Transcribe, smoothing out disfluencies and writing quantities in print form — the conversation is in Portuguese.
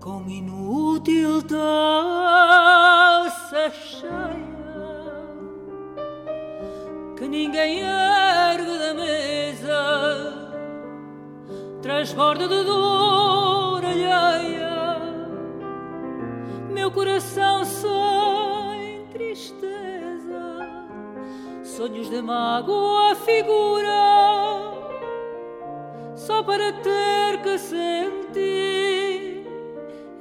com inútil taça cheia que ninguém ergue da mesa, transborda de dor alheia meu coração sem tristeza, sonhos de mágoa figura só para ter que sentir